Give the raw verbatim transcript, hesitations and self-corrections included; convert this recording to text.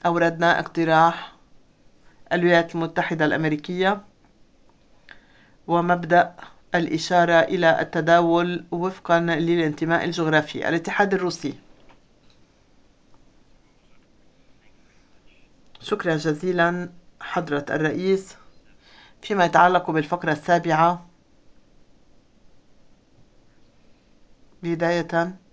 أوردنا اقتراح الولايات المتحدة الأمريكية ومبدأ الإشارة إلى التداول وفقا للانتماء الجغرافي. الاتحاد الروسي. شكرا جزيلا حضرة الرئيس. فيما يتعلق بالفقرة السابعة، بداية